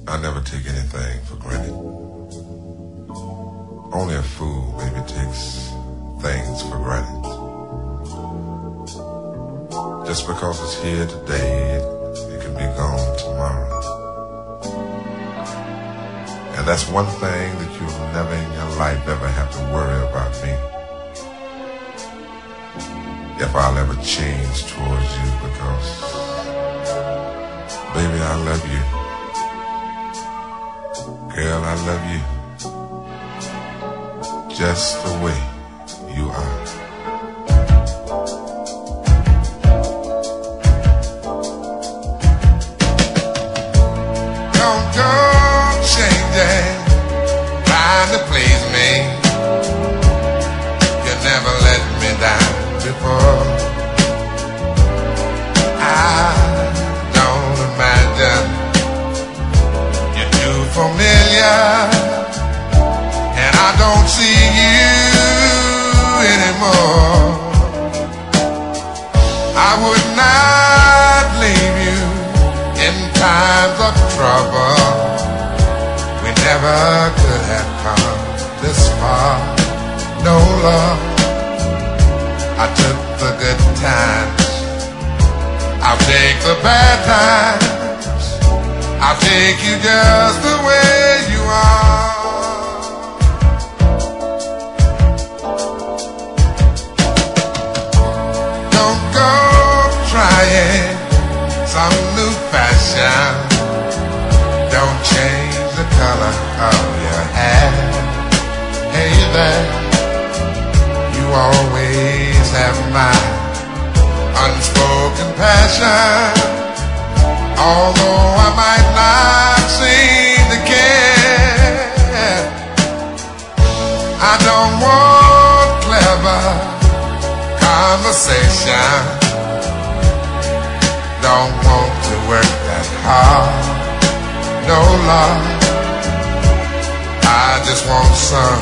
I never take anything for granted. Only a fool maybe takes things for granted. Just because it's here today, it can be gone tomorrow. And that's one thing that you'll never in your life ever have to worry about me. If I'll ever change towards you, because baby, I love you. Girl, I love you just the way you are. Don't go changing, trying to please me. You never let me down before. I don't imagine you're too familiar, and I don't see you anymore. I would not leave you in times of trouble. We never could have come this far. No love, I took the good times, I'll take the bad times, I'll take you just the way you are. Don't go trying some new fashion. Don't change the color of your hair. Hey there, you always have my unspoken passion. Although I might not seem to care, I don't want clever conversation. Don't want to work that hard. No love, I just want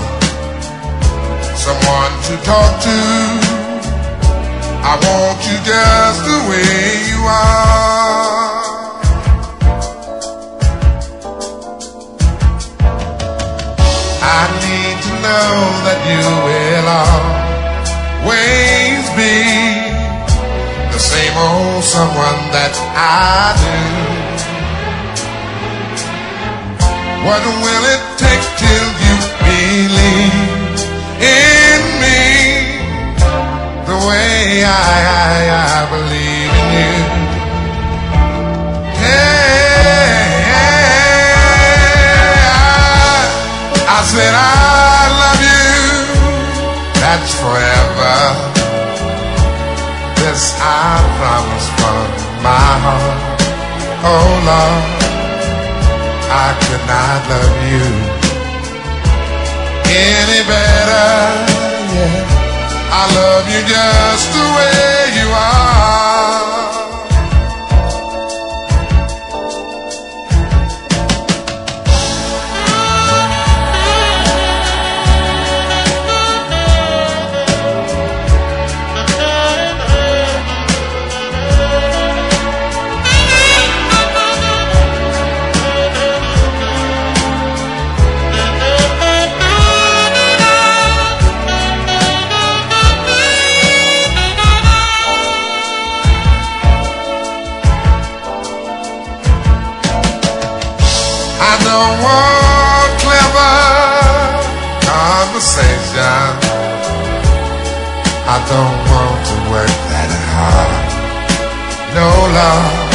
someone to talk to. I want you just the way you are. I need to know that you will always be the same old someone that I do. What will it take till you believe in me the way I believe in you? Hey, I said I love you, that's forever. This I promise from my heart. Oh Lord, I could not love you any better, yeah. I love you just the way you are. I don't want clever conversation. I don't want to work that hard. No love,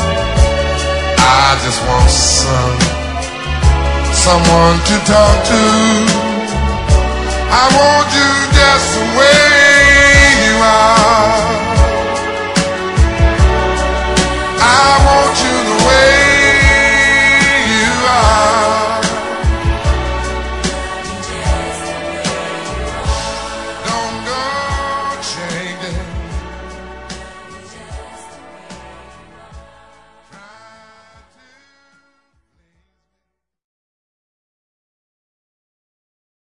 I just want someone to talk to. I want you just the way